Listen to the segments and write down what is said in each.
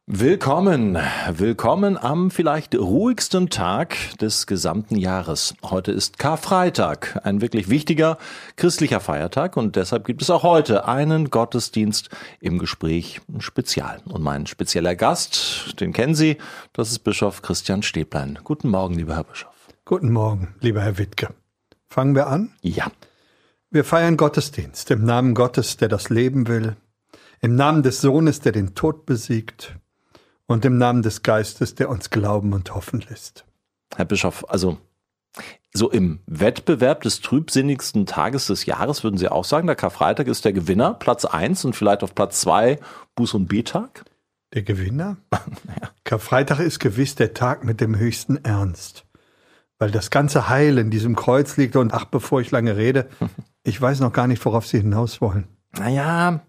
Willkommen am vielleicht ruhigsten Tag des gesamten Jahres. Heute ist Karfreitag, ein wirklich wichtiger christlicher Feiertag und deshalb gibt es auch heute einen Gottesdienst im Gespräch Spezial. Und mein spezieller Gast, den kennen Sie, das ist Bischof Christian Stäblein. Guten Morgen, lieber Herr Bischof. Guten Morgen, lieber Herr Wittke. Fangen wir an? Ja. Wir feiern Gottesdienst im Namen Gottes, der das Leben will, im Namen des Sohnes, der den Tod besiegt, und im Namen des Geistes, der uns glauben und hoffen lässt. Herr Bischof, also so im Wettbewerb des trübsinnigsten Tages des Jahres würden Sie auch sagen, der Karfreitag ist der Gewinner, Platz 1 und vielleicht auf Platz 2 Buß- und B-Tag? Der Gewinner? Ja. Karfreitag ist gewiss der Tag mit dem höchsten Ernst, weil das ganze Heil in diesem Kreuz liegt und bevor ich lange rede, ich weiß noch gar nicht, worauf Sie hinaus wollen. Naja,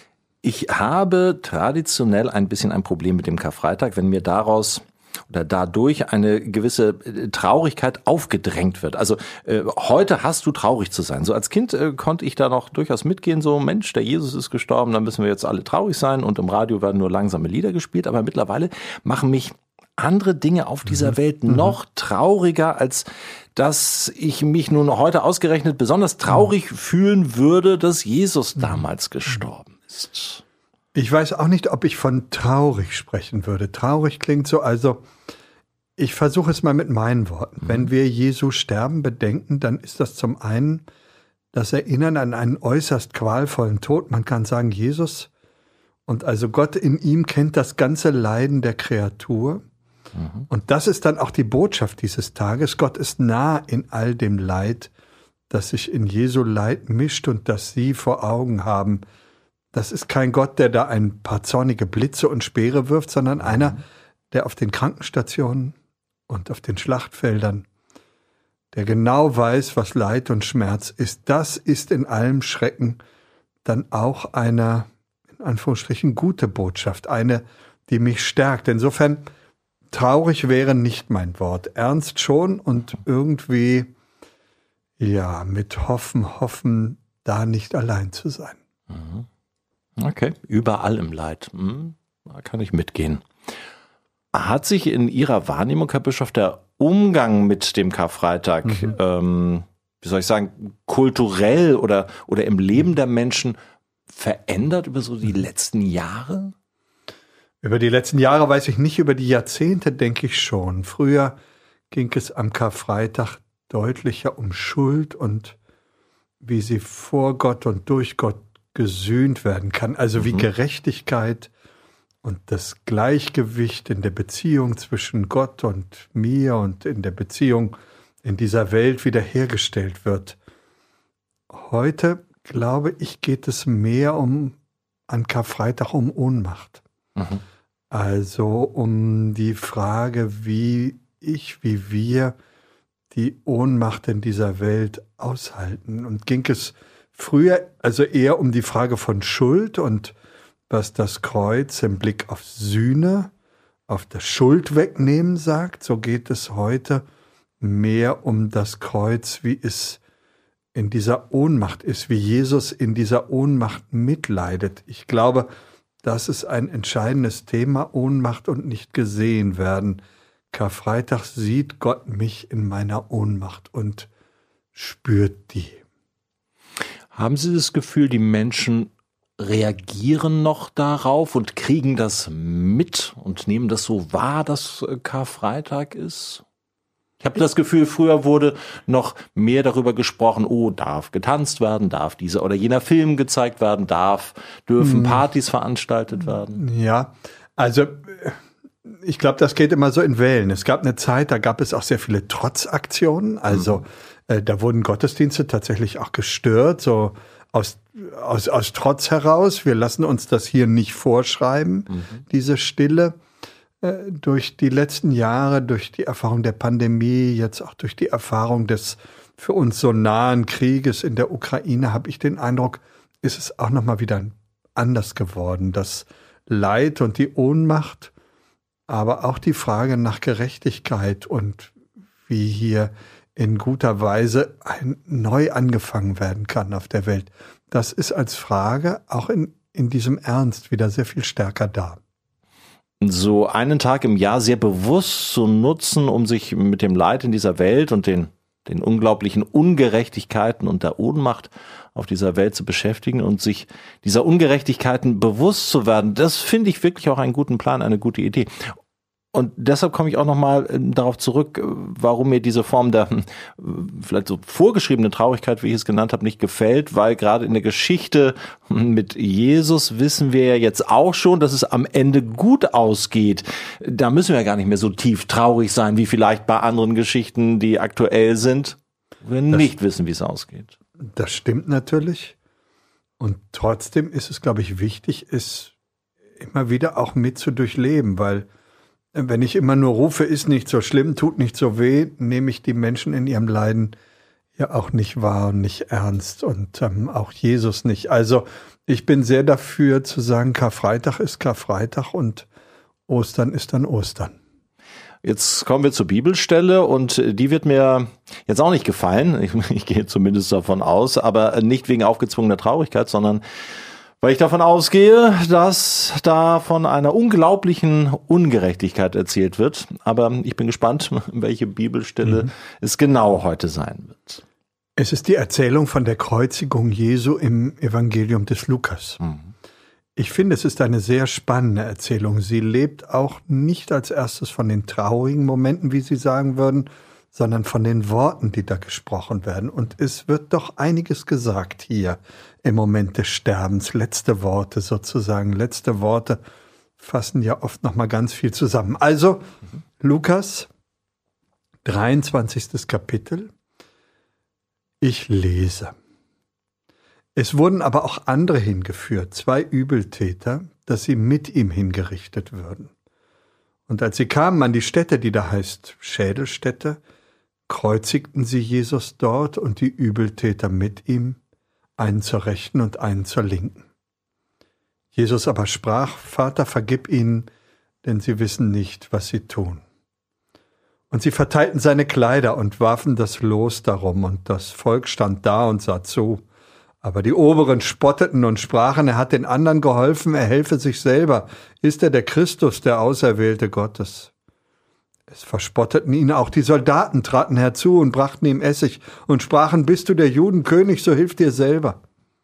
ich habe traditionell ein bisschen ein Problem mit dem Karfreitag, wenn mir daraus oder dadurch eine gewisse Traurigkeit aufgedrängt wird. Also heute hast du traurig zu sein. So als Kind konnte ich da noch durchaus mitgehen, so Mensch, der Jesus ist gestorben, dann müssen wir jetzt alle traurig sein und im Radio werden nur langsame Lieder gespielt. Aber mittlerweile machen mich andere Dinge auf dieser Welt noch trauriger, als dass ich mich nun heute ausgerechnet besonders traurig fühlen würde, dass Jesus damals gestorben ist. Ich weiß auch nicht, ob ich von traurig sprechen würde. Traurig klingt so, also ich versuche es mal mit meinen Worten. Wenn wir Jesu Sterben bedenken, dann ist das zum einen das Erinnern an einen äußerst qualvollen Tod. Man kann sagen, Jesus und also Gott in ihm kennt das ganze Leiden der Kreatur. Und das ist dann auch die Botschaft dieses Tages. Gott ist nah in all dem Leid, das sich in Jesu Leid mischt und das Sie vor Augen haben. Das ist kein Gott, der da ein paar zornige Blitze und Speere wirft, sondern einer, der auf den Krankenstationen und auf den Schlachtfeldern, der genau weiß, was Leid und Schmerz ist. Das ist in allem Schrecken dann auch eine, in Anführungsstrichen, gute Botschaft, eine, die mich stärkt. Insofern, traurig wäre nicht mein Wort, ernst schon und irgendwie, ja, mit Hoffen, da nicht allein zu sein. Okay, überall im Leid. Da kann ich mitgehen. Hat sich in Ihrer Wahrnehmung, Herr Bischof, der Umgang mit dem Karfreitag, wie soll ich sagen, kulturell oder im Leben der Menschen verändert über so die letzten Jahre? Über die letzten Jahre weiß ich nicht, über die Jahrzehnte denke ich schon. Früher ging es am Karfreitag deutlicher um Schuld und wie sie vor Gott und durch Gott gesühnt werden kann. Also wie Gerechtigkeit und das Gleichgewicht in der Beziehung zwischen Gott und mir und in der Beziehung in dieser Welt wiederhergestellt wird. Heute, glaube ich, geht es mehr an Karfreitag um Ohnmacht. Also um die Frage, wie wir die Ohnmacht in dieser Welt aushalten. Und ging es früher also eher um die Frage von Schuld und was das Kreuz im Blick auf Sühne, auf das Schuld wegnehmen sagt, so geht es heute mehr um das Kreuz, wie es in dieser Ohnmacht ist, wie Jesus in dieser Ohnmacht mitleidet. Ich glaube, das ist ein entscheidendes Thema, Ohnmacht und nicht gesehen werden. Karfreitag sieht Gott mich in meiner Ohnmacht und spürt die. Haben Sie das Gefühl, die Menschen reagieren noch darauf und kriegen das mit und nehmen das so wahr, dass Karfreitag ist? Ich habe das Gefühl, früher wurde noch mehr darüber gesprochen, darf getanzt werden, darf dieser oder jener Film gezeigt werden, dürfen Partys veranstaltet werden. Ja, also ich glaube, das geht immer so in Wellen. Es gab eine Zeit, da gab es auch sehr viele Trotzaktionen, also da wurden Gottesdienste tatsächlich auch gestört, so aus Trotz heraus. Wir lassen uns das hier nicht vorschreiben, diese Stille. Durch die letzten Jahre, durch die Erfahrung der Pandemie, jetzt auch durch die Erfahrung des für uns so nahen Krieges in der Ukraine, habe ich den Eindruck, ist es auch nochmal wieder anders geworden. Das Leid und die Ohnmacht, aber auch die Frage nach Gerechtigkeit und wie hier in guter Weise neu angefangen werden kann auf der Welt. Das ist als Frage auch in diesem Ernst wieder sehr viel stärker da. so einen Tag im Jahr sehr bewusst zu nutzen, um sich mit dem Leid in dieser Welt und den unglaublichen Ungerechtigkeiten und der Ohnmacht auf dieser Welt zu beschäftigen und sich dieser Ungerechtigkeiten bewusst zu werden, das finde ich wirklich auch einen guten Plan, eine gute Idee. Und deshalb komme ich auch nochmal darauf zurück, warum mir diese Form der vielleicht so vorgeschriebenen Traurigkeit, wie ich es genannt habe, nicht gefällt, weil gerade in der Geschichte mit Jesus wissen wir ja jetzt auch schon, dass es am Ende gut ausgeht. Da müssen wir ja gar nicht mehr so tief traurig sein, wie vielleicht bei anderen Geschichten, die aktuell sind, wo wir nicht wissen, wie es ausgeht. Das stimmt natürlich. Und trotzdem ist es, glaube ich, wichtig, es immer wieder auch mit zu durchleben, weil wenn ich immer nur rufe, ist nicht so schlimm, tut nicht so weh, nehme ich die Menschen in ihrem Leiden ja auch nicht wahr und nicht ernst und auch Jesus nicht. Also ich bin sehr dafür zu sagen, Karfreitag ist Karfreitag und Ostern ist dann Ostern. Jetzt kommen wir zur Bibelstelle und die wird mir jetzt auch nicht gefallen. Ich gehe zumindest davon aus, aber nicht wegen aufgezwungener Traurigkeit, sondern weil ich davon ausgehe, dass da von einer unglaublichen Ungerechtigkeit erzählt wird. Aber ich bin gespannt, welche Bibelstelle es genau heute sein wird. Es ist die Erzählung von der Kreuzigung Jesu im Evangelium des Lukas. Ich finde, es ist eine sehr spannende Erzählung. Sie lebt auch nicht als erstes von den traurigen Momenten, wie Sie sagen würden, sondern von den Worten, die da gesprochen werden. Und es wird doch einiges gesagt hier im Moment des Sterbens. Letzte Worte sozusagen. Letzte Worte fassen ja oft noch mal ganz viel zusammen. Also, Lukas, 23. Kapitel. Ich lese. Es wurden aber auch andere hingeführt, 2 Übeltäter, dass sie mit ihm hingerichtet würden. Und als sie kamen an die Stätte, die da heißt Schädelstätte, kreuzigten sie Jesus dort und die Übeltäter mit ihm, einen zur Rechten und einen zur Linken. Jesus aber sprach, Vater, vergib ihnen, denn sie wissen nicht, was sie tun. Und sie verteilten seine Kleider und warfen das Los darum, und das Volk stand da und sah zu. Aber die Oberen spotteten und sprachen, er hat den anderen geholfen, er helfe sich selber. Ist er der Christus, der Auserwählte Gottes? Es verspotteten ihn auch die Soldaten, traten herzu und brachten ihm Essig und sprachen, bist du der Judenkönig, so hilf dir selber.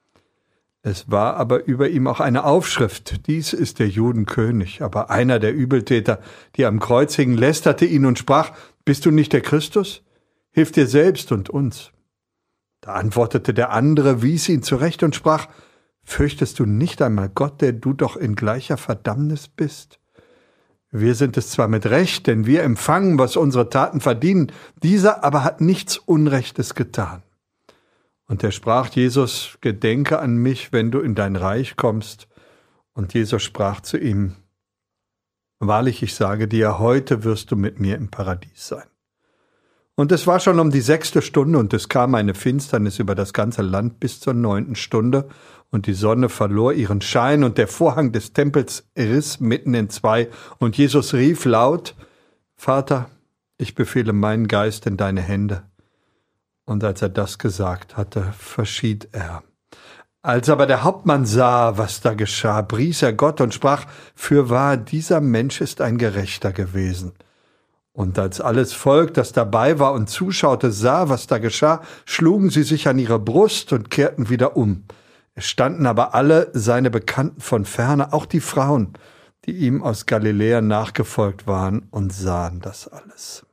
Es war aber über ihm auch eine Aufschrift, dies ist der Judenkönig. Aber einer der Übeltäter, die am Kreuz hingen, lästerte ihn und sprach, bist du nicht der Christus? Hilf dir selbst und uns. Da antwortete der andere, wies ihn zurecht und sprach, fürchtest du nicht einmal Gott, der du doch in gleicher Verdammnis bist? Wir sind es zwar mit Recht, denn wir empfangen, was unsere Taten verdienen, dieser aber hat nichts Unrechtes getan. Und er sprach, Jesus, gedenke an mich, wenn du in dein Reich kommst. Und Jesus sprach zu ihm, wahrlich, ich sage dir, heute wirst du mit mir im Paradies sein. Und es war schon um die 6. Stunde, und es kam eine Finsternis über das ganze Land bis zur 9. Stunde, und die Sonne verlor ihren Schein, und der Vorhang des Tempels riss mitten in 2, und Jesus rief laut, Vater, ich befehle meinen Geist in deine Hände. Und als er das gesagt hatte, verschied er. Als aber der Hauptmann sah, was da geschah, pries er Gott und sprach, fürwahr, dieser Mensch ist ein Gerechter gewesen. Und als alles Volk, das dabei war und zuschaute, sah, was da geschah, schlugen sie sich an ihre Brust und kehrten wieder um. Es standen aber alle seine Bekannten von ferne, auch die Frauen, die ihm aus Galiläa nachgefolgt waren und sahen das alles.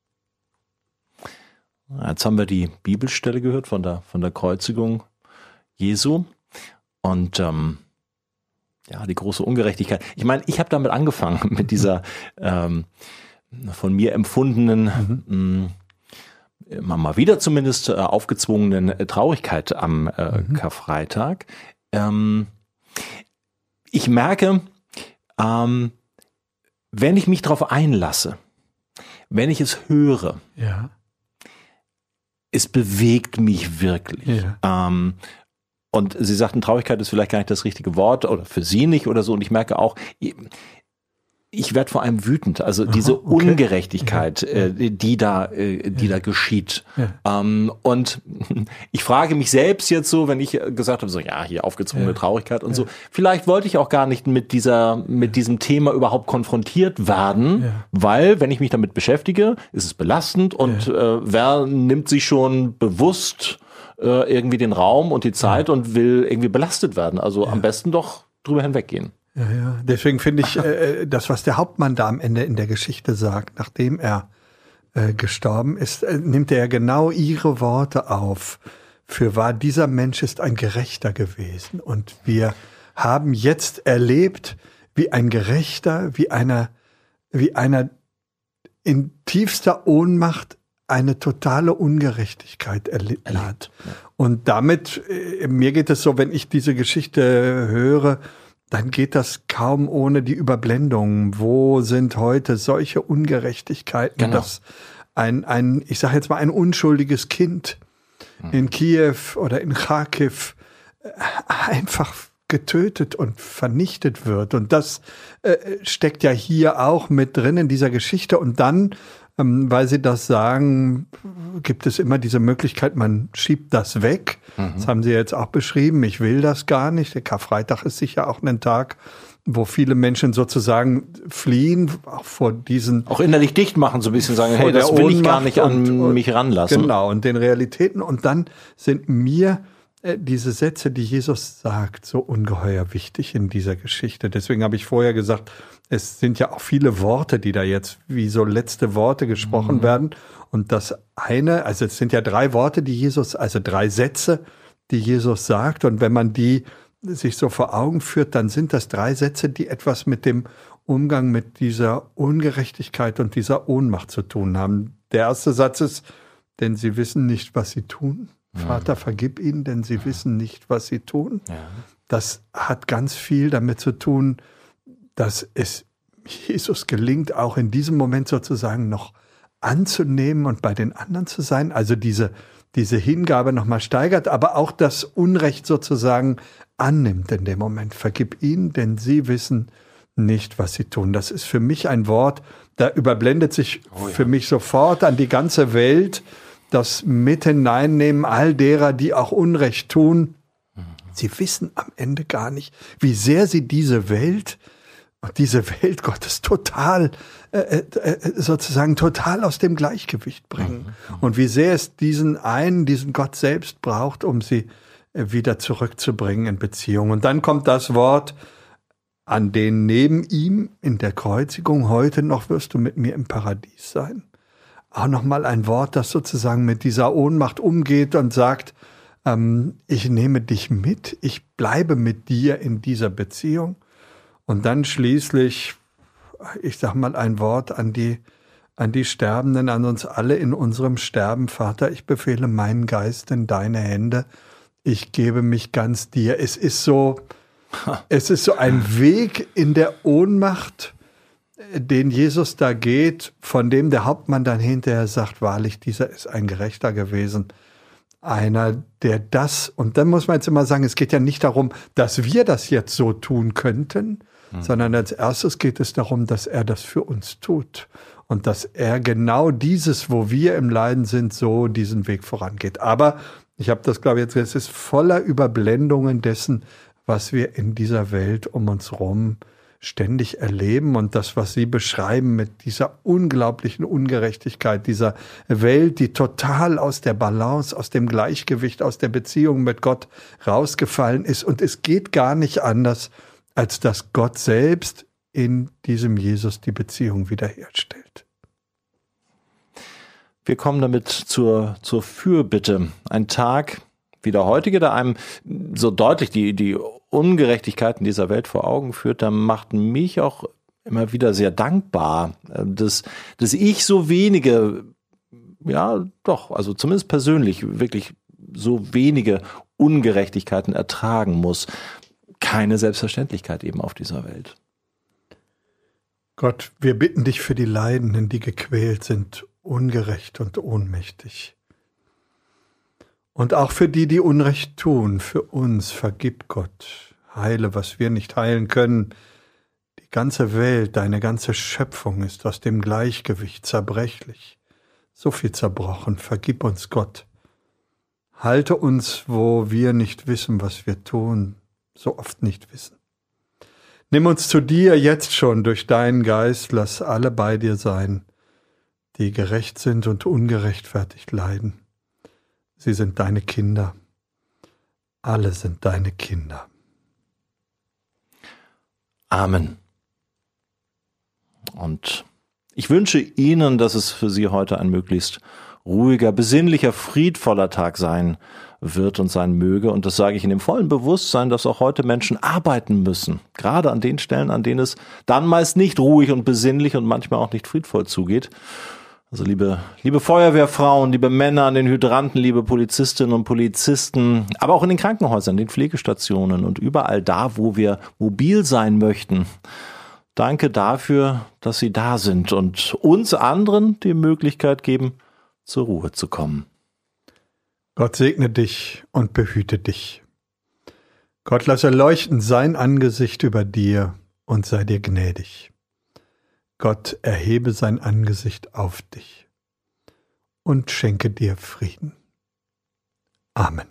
Jetzt haben wir die Bibelstelle gehört von der Kreuzigung Jesu und die große Ungerechtigkeit. Ich meine, ich habe damit angefangen, mit dieser von mir empfundenen, mal wieder zumindest aufgezwungenen Traurigkeit am Karfreitag. Ich merke, wenn ich mich darauf einlasse, wenn ich es höre, Ja. es bewegt mich wirklich. Ja. Und Sie sagten, Traurigkeit ist vielleicht gar nicht das richtige Wort oder für Sie nicht oder so. Und ich merke auch, Ich werde vor allem wütend, also diese Ungerechtigkeit, die da geschieht. Ja. Und ich frage mich selbst jetzt so, wenn ich gesagt habe, so ja, hier aufgezwungene Traurigkeit und so, vielleicht wollte ich auch gar nicht mit diesem Thema überhaupt konfrontiert werden, weil, wenn ich mich damit beschäftige, ist es belastend und wer nimmt sich schon bewusst irgendwie den Raum und die Zeit und will irgendwie belastet werden. Also am besten doch drüber hinweggehen. Ja. Deswegen finde ich, das, was der Hauptmann da am Ende in der Geschichte sagt, nachdem er gestorben ist, nimmt er ja genau ihre Worte auf. Fürwahr, dieser Mensch ist ein Gerechter gewesen. Und wir haben jetzt erlebt, wie ein Gerechter, wie einer in tiefster Ohnmacht eine totale Ungerechtigkeit erlitten hat. Und damit, mir geht es so, wenn ich diese Geschichte höre, dann geht das kaum ohne die Überblendung. Wo sind heute solche Ungerechtigkeiten, dass ich sage jetzt mal, ein unschuldiges Kind in Kiew oder in Kharkiv einfach getötet und vernichtet wird. Und das steckt ja hier auch mit drin in dieser Geschichte. Und dann, weil Sie das sagen, gibt es immer diese Möglichkeit, man schiebt das weg. Das haben Sie jetzt auch beschrieben. Ich will das gar nicht. Der Karfreitag ist sicher auch ein Tag, wo viele Menschen sozusagen fliehen, auch vor diesen... Auch innerlich dicht machen, so ein bisschen sagen, hey, das will ich gar nicht an mich ranlassen. Genau, und den Realitäten. Und dann sind mir diese Sätze, die Jesus sagt, so ungeheuer wichtig in dieser Geschichte. Deswegen habe ich vorher gesagt, es sind ja auch viele Worte, die da jetzt wie so letzte Worte gesprochen werden. Und das eine, also es sind ja 3 Worte, also 3 Sätze, die Jesus sagt. Und wenn man die sich so vor Augen führt, dann sind das 3 Sätze, die etwas mit dem Umgang mit dieser Ungerechtigkeit und dieser Ohnmacht zu tun haben. Der erste Satz ist, denn sie wissen nicht, was sie tun. Vater, vergib ihnen, denn sie wissen nicht, was sie tun. Ja. Das hat ganz viel damit zu tun, dass es Jesus gelingt, auch in diesem Moment sozusagen noch anzunehmen und bei den anderen zu sein. Also diese Hingabe nochmal steigert, aber auch das Unrecht sozusagen annimmt in dem Moment. Vergib ihnen, denn sie wissen nicht, was sie tun. Das ist für mich ein Wort, da überblendet sich für mich sofort an die ganze Welt das mit hineinnehmen all derer, die auch Unrecht tun. Sie wissen am Ende gar nicht, wie sehr sie diese Welt Gottes total aus dem Gleichgewicht bringen. Und wie sehr es diesen Gott selbst braucht, um sie wieder zurückzubringen in Beziehung. Und dann kommt das Wort, an den neben ihm in der Kreuzigung, heute noch wirst du mit mir im Paradies sein. Auch nochmal ein Wort, das sozusagen mit dieser Ohnmacht umgeht und sagt, ich nehme dich mit, ich bleibe mit dir in dieser Beziehung. Und dann schließlich, ich sag mal ein Wort an die Sterbenden, an uns alle in unserem Sterben. Vater, ich befehle meinen Geist in deine Hände. Ich gebe mich ganz dir. Es ist so ein Weg in der Ohnmacht, den Jesus da geht, von dem der Hauptmann dann hinterher sagt, wahrlich, dieser ist ein Gerechter gewesen. Einer, der das, und dann muss man jetzt immer sagen, es geht ja nicht darum, dass wir das jetzt so tun könnten, sondern als erstes geht es darum, dass er das für uns tut und dass er genau dieses, wo wir im Leiden sind, so diesen Weg vorangeht. Aber ich habe das, glaube ich, jetzt, es ist voller Überblendungen dessen, was wir in dieser Welt um uns rum ständig erleben und das, was Sie beschreiben mit dieser unglaublichen Ungerechtigkeit, dieser Welt, die total aus der Balance, aus dem Gleichgewicht, aus der Beziehung mit Gott rausgefallen ist. Und es geht gar nicht anders, als dass Gott selbst in diesem Jesus die Beziehung wiederherstellt. Wir kommen damit zur Fürbitte. Ein Tag wie der heutige, der einem so deutlich die Ungerechtigkeiten dieser Welt vor Augen führt, da macht mich auch immer wieder sehr dankbar, dass ich so wenige, ja doch, also zumindest persönlich wirklich so wenige Ungerechtigkeiten ertragen muss. Keine Selbstverständlichkeit eben auf dieser Welt. Gott, wir bitten dich für die Leidenden, die gequält sind, ungerecht und ohnmächtig. Und auch für die, die Unrecht tun, für uns vergib Gott. Heile, was wir nicht heilen können. Die ganze Welt, deine ganze Schöpfung ist aus dem Gleichgewicht zerbrechlich. So viel zerbrochen, vergib uns Gott. Halte uns, wo wir nicht wissen, was wir tun, so oft nicht wissen. Nimm uns zu dir jetzt schon durch deinen Geist, lass alle bei dir sein, die gerecht sind und ungerechtfertigt leiden. Sie sind deine Kinder. Alle sind deine Kinder. Amen. Und ich wünsche Ihnen, dass es für Sie heute ein möglichst ruhiger, besinnlicher, friedvoller Tag sein wird und sein möge. Und das sage ich in dem vollen Bewusstsein, dass auch heute Menschen arbeiten müssen. Gerade an den Stellen, an denen es dann meist nicht ruhig und besinnlich und manchmal auch nicht friedvoll zugeht. Also liebe Feuerwehrfrauen, liebe Männer an den Hydranten, liebe Polizistinnen und Polizisten, aber auch in den Krankenhäusern, den Pflegestationen und überall da, wo wir mobil sein möchten. Danke dafür, dass Sie da sind und uns anderen die Möglichkeit geben, zur Ruhe zu kommen. Gott segne dich und behüte dich. Gott lasse leuchten sein Angesicht über dir und sei dir gnädig. Gott erhebe sein Angesicht auf dich und schenke dir Frieden. Amen.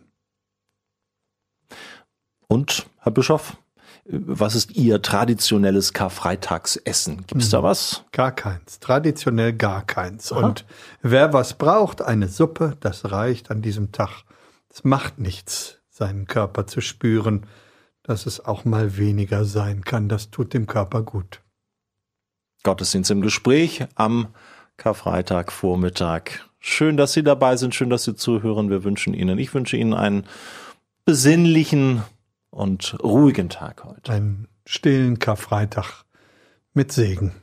Und, Herr Bischof, was ist Ihr traditionelles Karfreitagsessen? Gibt es da was? Gar keins. Traditionell gar keins. Aha. Und wer was braucht, eine Suppe, das reicht an diesem Tag. Es macht nichts, seinen Körper zu spüren, dass es auch mal weniger sein kann. Das tut dem Körper gut. Gottesdienst im Gespräch am Karfreitagvormittag. Schön, dass Sie dabei sind, schön, dass Sie zuhören. Ich wünsche Ihnen einen besinnlichen und ruhigen Tag heute. Einen stillen Karfreitag mit Segen.